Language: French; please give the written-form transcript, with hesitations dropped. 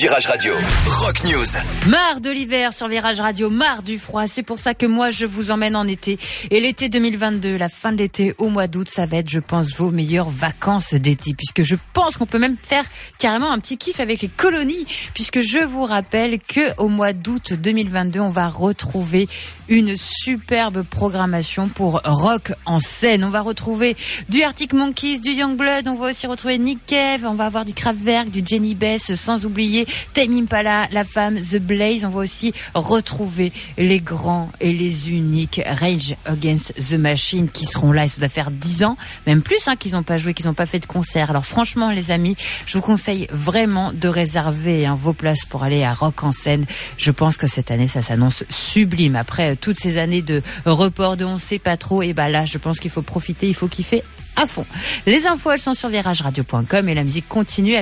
Virage Radio, Rock News. Marre de l'hiver sur Virage Radio, marre du froid. C'est pour ça que moi, je vous emmène en été. Et l'été 2022, la fin de l'été, au mois d'août, ça va être, je pense, vos meilleures vacances d'été. Puisque je pense qu'on peut même faire carrément un petit kiff avec les colonies. Puisque je vous rappelle que au mois d'août 2022, on va retrouver une superbe programmation pour rock en scène. On va retrouver du Arctic Monkeys, du Youngblood. On va aussi retrouver Nick Cave. On va avoir du Kraftwerk, du Jenny Bess, sans oublier Tame Impala, La Femme, The Blaze. On va aussi retrouver les grands et les uniques Rage Against the Machine qui seront là. Et ça doit faire 10 ans, même plus, qu'ils n'ont pas joué, qu'ils n'ont pas fait de concert. Alors franchement, les amis, je vous conseille vraiment de réserver vos places pour aller à Rock en scène. Je pense que cette année, ça s'annonce sublime. Après toutes ces années de report, de on sait pas trop, et là, je pense qu'il faut profiter, il faut kiffer à fond. Les infos, elles sont sur virageradio.com et la musique continue.